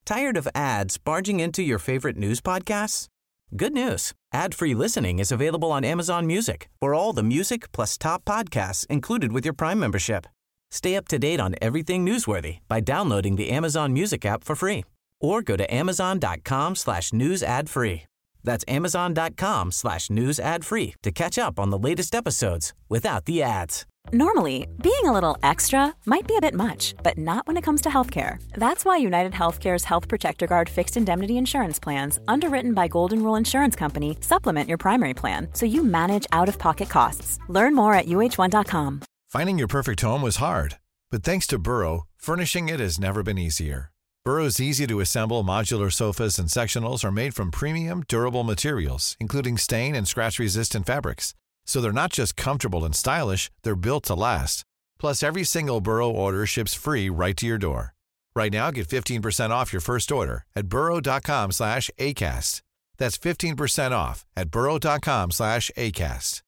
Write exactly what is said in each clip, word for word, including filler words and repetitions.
Tired of ads barging into your favorite news podcasts? Good news. Ad-free listening is available on Amazon Music for all the music plus top podcasts included with your Prime membership. Stay up to date on everything newsworthy by downloading the Amazon Music app for free or go to amazon.com slash news ad free. That's amazon.com slash news ad free to catch up on the latest episodes without the ads. Normally, being a little extra might be a bit much, but not when it comes to healthcare. That's why United Healthcare's Health Protector Guard fixed indemnity insurance plans, underwritten by Golden Rule Insurance Company, supplement your primary plan so you manage out-of-pocket costs. Learn more at U H one dot com. Finding your perfect home was hard, but thanks to Burrow, furnishing it has never been easier. Burrow's easy-to-assemble modular sofas and sectionals are made from premium, durable materials, including stain and scratch-resistant fabrics. So they're not just comfortable and stylish, they're built to last. Plus, every single Burrow order ships free right to your door. Right now, get fifteen percent off your first order at burrow.com slash ACAST. That's fifteen percent off at burrow.com slash ACAST.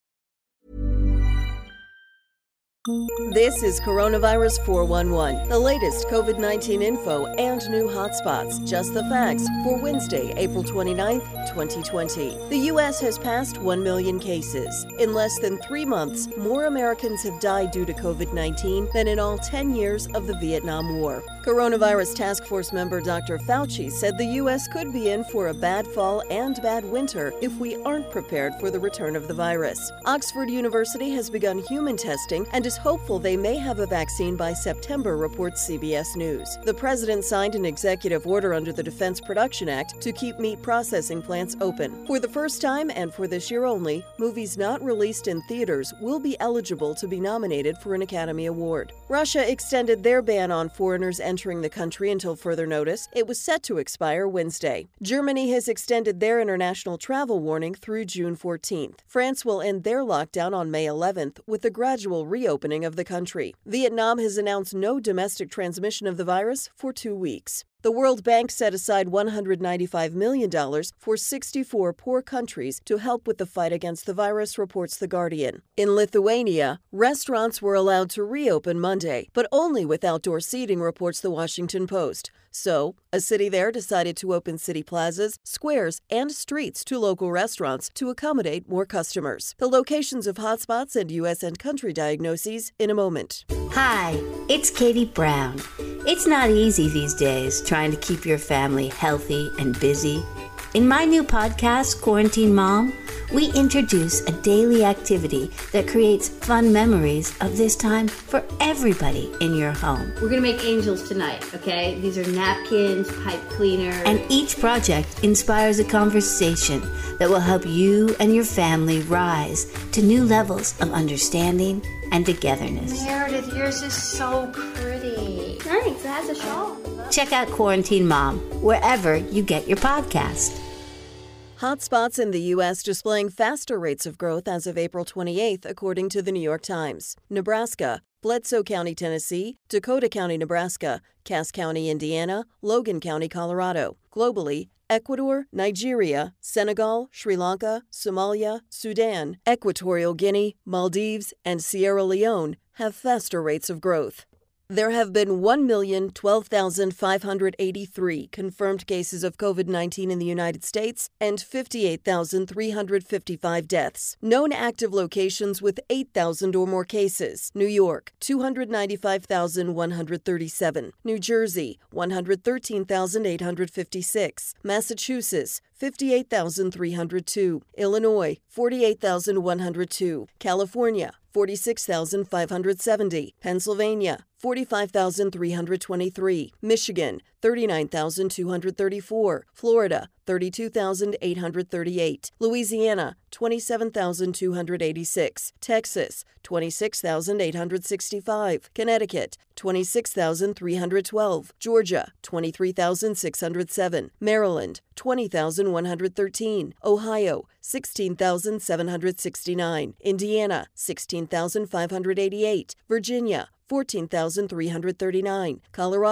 This is Coronavirus four one one, the latest COVID nineteen info and new hotspots. Just the facts for Wednesday, April twenty-ninth, twenty twenty. The U S has passed one million cases. In less than three months, more Americans have died due to COVID nineteen than in all ten years of the Vietnam War. Coronavirus Task Force member Doctor Fauci said the U S could be in for a bad fall and bad winter if we aren't prepared for the return of the virus. Oxford University has begun human testing and is hopeful they may have a vaccine by September, reports C B S News. The president signed an executive order under the Defense Production Act to keep meat processing plants open. For the first time, and for this year only, movies not released in theaters will be eligible to be nominated for an Academy Award. Russia extended their ban on foreigners entering the country until further notice. It was set to expire Wednesday. Germany has extended their international travel warning through June fourteenth. France will end their lockdown on May eleventh with a gradual reopening of the country. Vietnam has announced no domestic transmission of the virus for two weeks. The World Bank set aside one hundred ninety-five million dollars for sixty-four poor countries to help with the fight against the virus, reports The Guardian. In Lithuania, restaurants were allowed to reopen Monday, but only with outdoor seating, reports The Washington Post. So, a city there decided to open city plazas, squares, and streets to local restaurants to accommodate more customers. The locations of hotspots and U S and country diagnoses in a moment. Hi, it's Katie Brown. It's not easy these days trying to keep your family healthy and busy. In my new podcast, Quarantine Mom, we introduce a daily activity that creates fun memories of this time for everybody in your home. We're going to make angels tonight, okay? These are napkins, pipe cleaners. And each project inspires a conversation that will help you and your family rise to new levels of understanding and togetherness. Meredith, yours is so pretty. Thanks, it has a shawl. Check out Quarantine Mom wherever you get your podcast. Hotspots in the U S displaying faster rates of growth as of April twenty-eighth, according to the New York Times. Nebraska, Bledsoe County, Tennessee, Dakota County, Nebraska, Cass County, Indiana, Logan County, Colorado. Globally, Ecuador, Nigeria, Senegal, Sri Lanka, Somalia, Sudan, Equatorial Guinea, Maldives, and Sierra Leone have faster rates of growth. There have been one million twelve thousand five hundred eighty-three confirmed cases of COVID nineteen in the United States and fifty-eight thousand three hundred fifty-five deaths. Known active locations with eight thousand or more cases. New York, two hundred ninety-five thousand one hundred thirty-seven. New Jersey, one hundred thirteen thousand eight hundred fifty-six. Massachusetts, fifty-eight thousand three hundred two. Illinois, forty-eight thousand one hundred two. California, forty-six thousand five hundred seventy. Pennsylvania, forty-five thousand three hundred twenty-three. Michigan, thirty-nine thousand two hundred thirty-four. Florida, thirty-two thousand eight hundred thirty-eight. Louisiana, twenty-seven thousand two hundred eighty-six. Texas, twenty-six thousand eight hundred sixty-five. Connecticut, twenty-six thousand three hundred twelve. Georgia, twenty-three thousand six hundred seven. Maryland, twenty thousand one hundred thirteen. Ohio, sixteen thousand seven hundred sixty-nine. Indiana, sixteen thousand five hundred eighty-eight. Virginia, fourteen thousand three hundred thirty-nine. Colorado,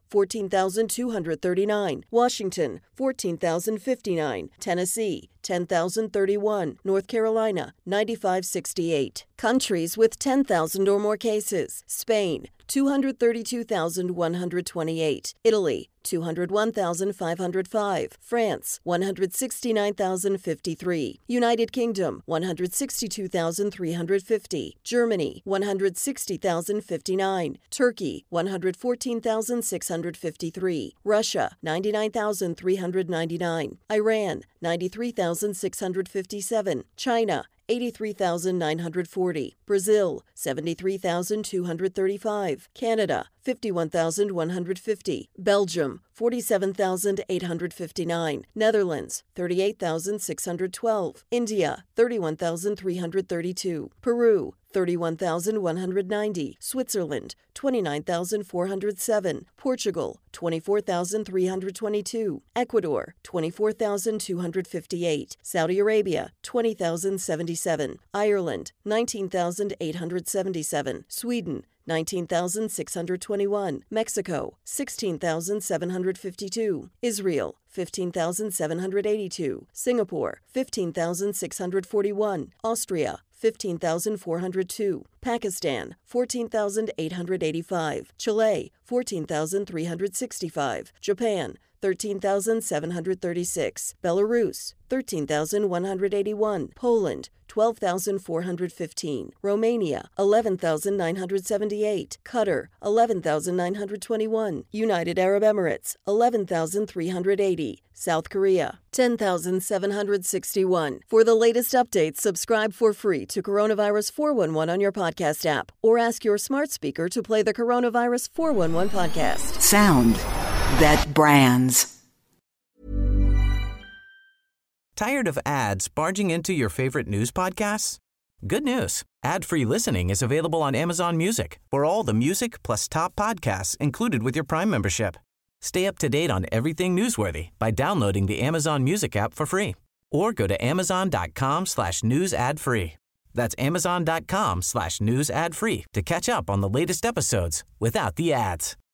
fourteen thousand two hundred thirty-nine. Washington, fourteen thousand fifty-nine. Tennessee, ten thousand thirty-one. North Carolina, ninety-five sixty-eight. Countries with ten thousand or more cases: Spain, two hundred thirty-two thousand one hundred twenty-eight. Italy, two hundred one thousand five hundred five. France, one hundred sixty-nine thousand fifty-three. United Kingdom, one hundred sixty-two thousand three hundred fifty. Germany, one hundred sixty thousand fifty-nine. Turkey, one hundred fourteen thousand six hundred fifty-three. Russia, ninety-nine thousand three hundred ninety-nine. Iran, ninety-three thousand six hundred fifty-seven. China, eighty-three thousand nine hundred forty. Brazil, seventy-three thousand two hundred thirty-five. Canada, fifty-one thousand one hundred fifty. Belgium, forty-seven thousand eight hundred fifty-nine. Netherlands, thirty-eight thousand six hundred twelve. India, thirty-one thousand three hundred thirty-two. Peru, thirty-one thousand one hundred ninety. Switzerland, twenty-nine thousand four hundred seven. Portugal, twenty-four thousand three hundred twenty-two. Ecuador, twenty-four thousand two hundred fifty-eight. Saudi Arabia, twenty thousand seventy-seven. Ireland, nineteen thousand eight hundred seventy-seven. Sweden, nineteen thousand six hundred twenty-one. Mexico, sixteen thousand seven hundred fifty-two. Israel, fifteen thousand seven hundred eighty-two. Singapore, fifteen thousand six hundred forty-one. Austria, fifteen thousand four hundred two. Pakistan, fourteen thousand eight hundred eighty-five. Chile, fourteen thousand three hundred sixty-five. Japan, thirteen thousand seven hundred thirty-six. Belarus, thirteen thousand one hundred eighty-one. Poland, twelve thousand four hundred fifteen. Romania, eleven thousand nine hundred seventy-eight. Qatar, eleven thousand nine hundred twenty-one. United Arab Emirates, eleven thousand three hundred eighty. South Korea, ten thousand seven hundred sixty-one. For the latest updates, subscribe for free to Coronavirus four one one on your podcast app or ask your smart speaker to play the Coronavirus four one one podcast. Sound that brands. Tired of ads barging into your favorite news podcasts? Good news. Ad-free listening is available on Amazon Music for all the music plus top podcasts included with your Prime membership. Stay up to date on everything newsworthy by downloading the Amazon Music app for free or go to amazon.com slash news ad free. That's amazon.com slash news ad free to catch up on the latest episodes without the ads.